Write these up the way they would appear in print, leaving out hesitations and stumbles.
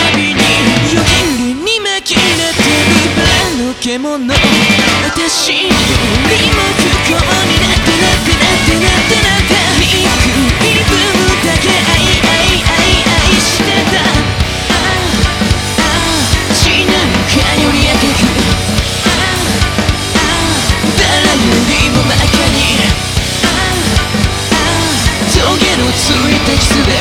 たびに夜霧に巻きなってるバラの獣、私よりも不幸になってなってなってなってなって憎い部分だけ愛してた。血なんかより赤く誰よりも真っ赤にトゲのついたキスで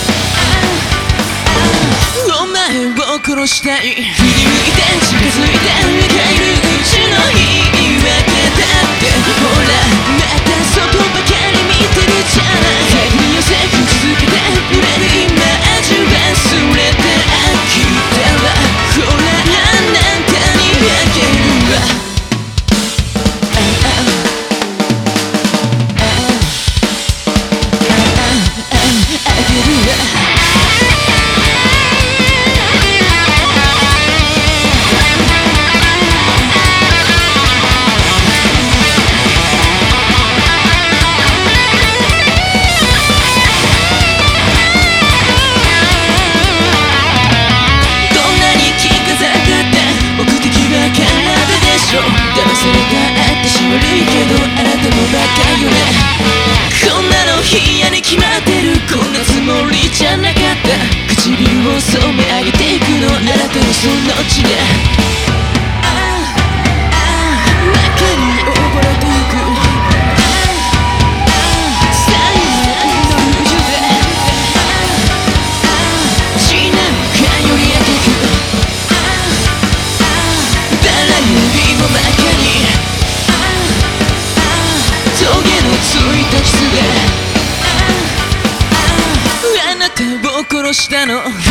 お前を殺したい。振り向いて近づいて帰るうちの言い訳だってほらまたそこばかり見てるじゃない。手に寄せ続けて揺れる今味忘れて飽きたらほらあなたにあげるわ。騙された私悪いけどあなたもバカよね。こんなの嫌に決まってる。こんなつもりじゃなかった。唇を染め上げていくのあなたのその血で中に溺れてゆく最後のルージュで血なんかより赤く誰よりも真っ赤にトゲのついたキスであなたを殺したの。